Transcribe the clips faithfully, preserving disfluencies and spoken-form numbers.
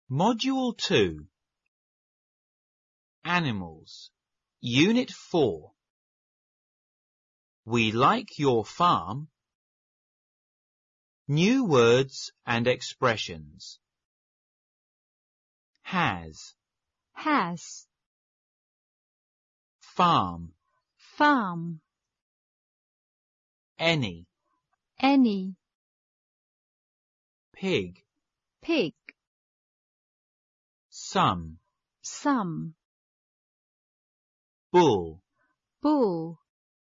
Module two. Animals. Unit four. We like your farm. New words and expressions. Has. Has. Farm. Farm. Any. Any. Pig. Pig. Some. Some. Bull. Bull.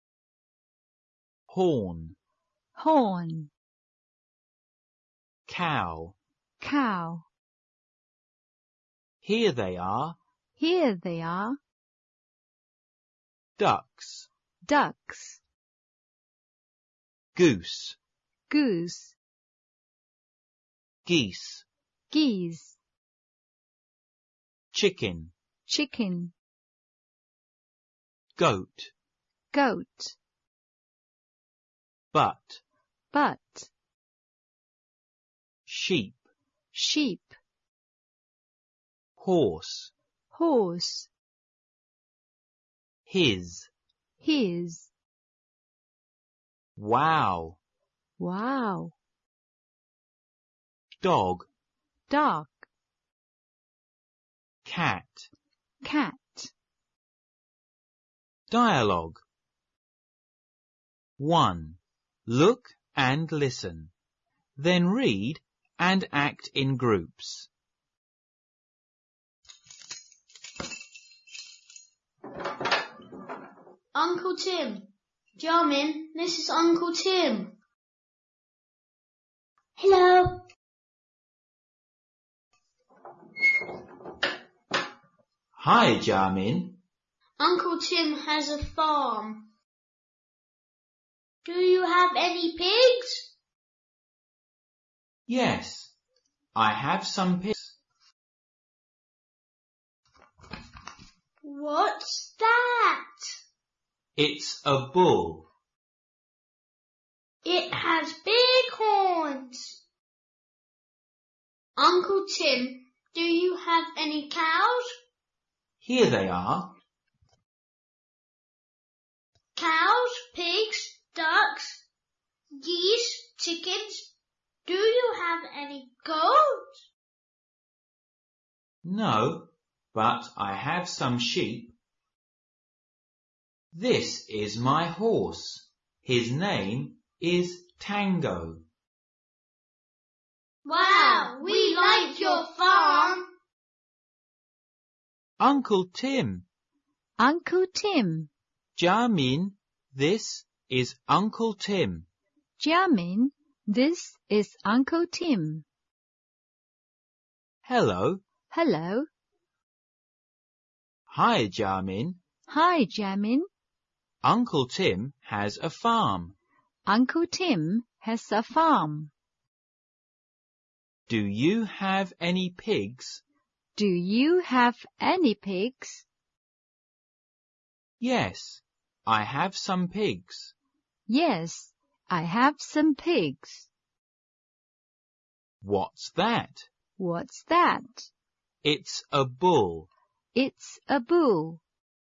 Horn. Horn. Cow. Cow. Here they are. Here they are. Ducks. Ducks. Goose. Goose. Geese. Geese. Chicken. Chicken. Goat. Goat. Butt. Butt. Sheep. Sheep. Horse. Horse. His. His. Wow. Wow. Dog. Dog. Cat. Cat. Dialogue. one. Look and listen. Then read and act in groups. Uncle Tim. Jamin, this is Uncle Tim. Hello. Hi, Jamin. Uncle Tim has a farm. Do you have any pigs? Yes, I have some pigs. What's that? It's a bull. It has big horns. Uncle Tim, do you have any cows? Here they are. Cows, pigs, ducks, geese, chickens. Do you have any goats? No, but I have some sheep. This is my horse. His name is Tango. Wow, we like your farm. Uncle Tim. Uncle Tim. Jamin, this is Uncle Tim. Jamin, this is Uncle Tim. Hello. Hello. Hi, Jamin. Hi, Jamin. Uncle Tim has a farm. Uncle Tim has a farm. Do you have any pigs? Do you have any pigs? Yes, I have some pigs. Yes, I have some pigs. What's that? What's that? It's a bull. It's a bull.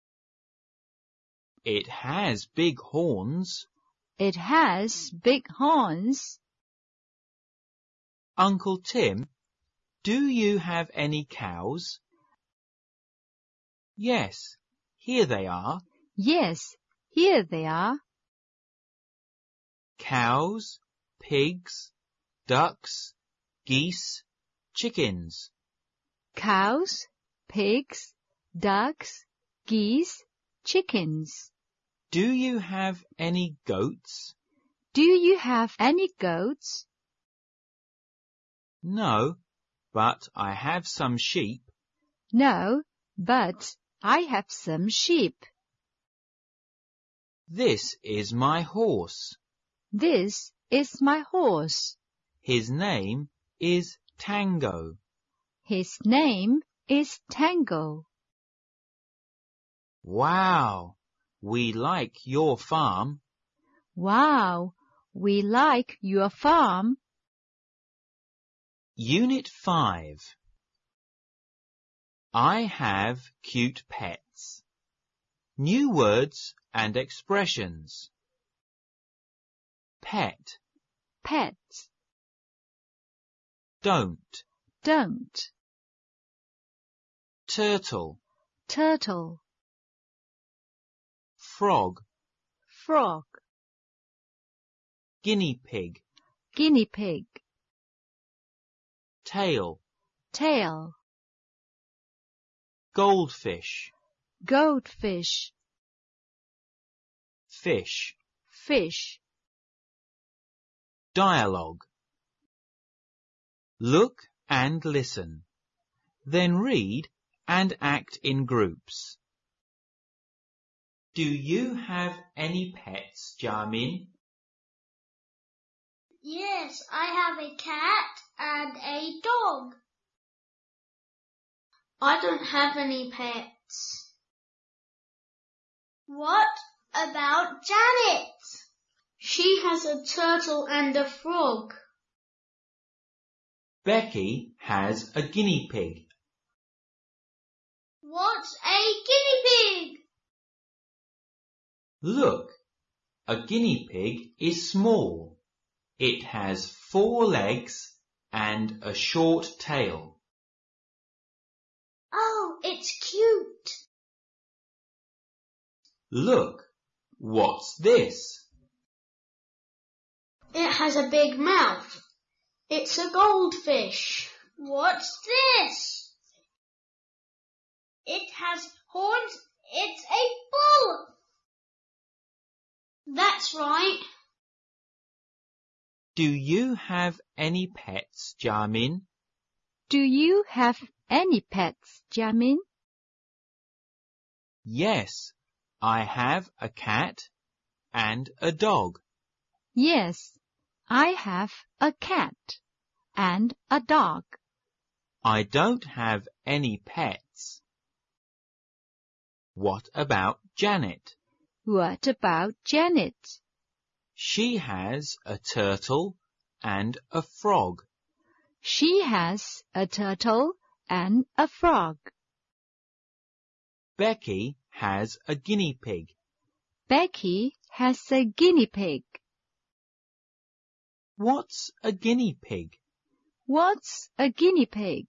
It has big horns. It has big horns. Uncle Tim, do you have any cows? Yes, here they are. Yes, here they are. Cows, pigs, ducks, geese, chickens. Cows, pigs, ducks, geese, chickens. Do you have any goats? Do you have any goats? No, but I have some sheep. No, but I have some sheep. This is my horse. This is my horse. His name is Tango. His name is Tango. Wow, we like your farm. Wow, we like your farm. Unit five. I have cute pets. New words and expressions. Pet, Pet. don't. Don't. Turtle, Turtle. frog, Frog. guinea pig, Guinea pig. tail, Tail. goldfish, Goldfish. fish. Fish. Dialogue. Look and listen. Then read and act in groups. Do you have any pets, Jamin? Yes, I have a cat and a dog. I don't have any pets. What about Janet? She has a turtle and a frog. Becky has a guinea pig. What's a guinea pig? Look, a guinea pig is small. It has four legs and a short tail. Oh, it's cute. Look, what's this? It has a big mouth. It's a goldfish. What's this? It has horns. It's a bull. That's right. Do you have any pets, Jamin? Do you have any pets, Jamin? Yes, I have a cat and a dog. Yes, I have a cat and a dog. I don't have any pets. What about Janet? What about Janet? She has a turtle and a frog. She has a turtle and a frog. Becky has a guinea pig. Becky has a guinea pig. What's a guinea pig? What's a guinea pig?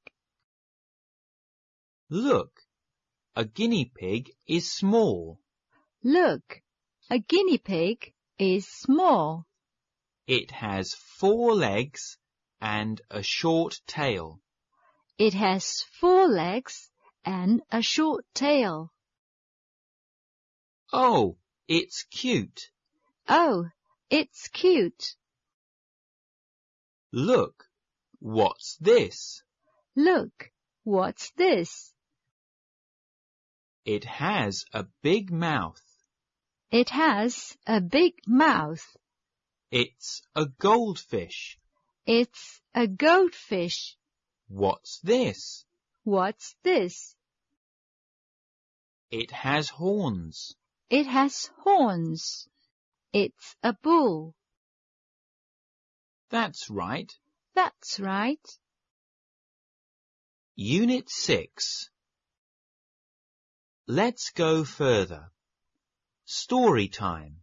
Look, a guinea pig is small. Look, a guinea pig is small. It has four legs and a short tail. It has four legs and a short tail. Oh, it's cute. Oh, it's cute. Look, what's this? Look, what's this? It has a big mouth. It has a big mouth. It's a goldfish. It's a goldfish. What's this? What's this? It has horns. It has horns. It's a bull. That's right. That's right. Unit six. Let's go further. Story time.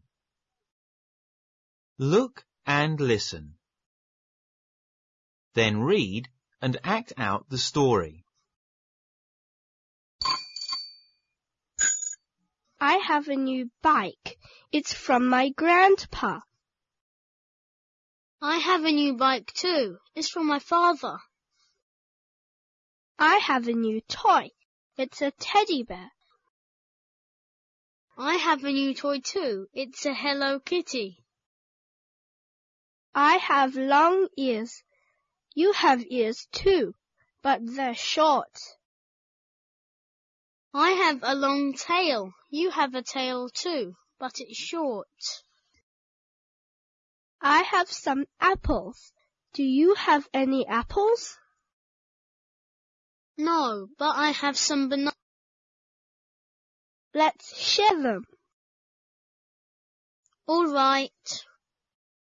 Look and listen. Then read and act out the story. I have a new bike. It's from my grandpa. I have a new bike too. It's from my father. I have a new toy. It's a teddy bear. I have a new toy too. It's a Hello Kitty. I have long ears. You have ears too, but they're short. I have a long tail. You have a tail too, but it's short. I have some apples. Do you have any apples? No, but I have some bananas. Let's share them. All right.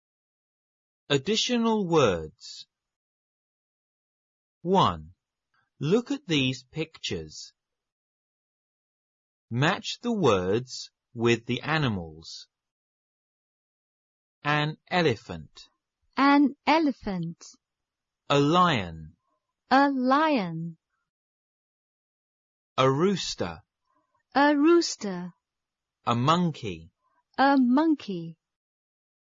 Additional words. one. Look at these pictures. Match the words with the animals. An elephant. An elephant. A lion. A lion. A rooster. A rooster. A monkey. A monkey.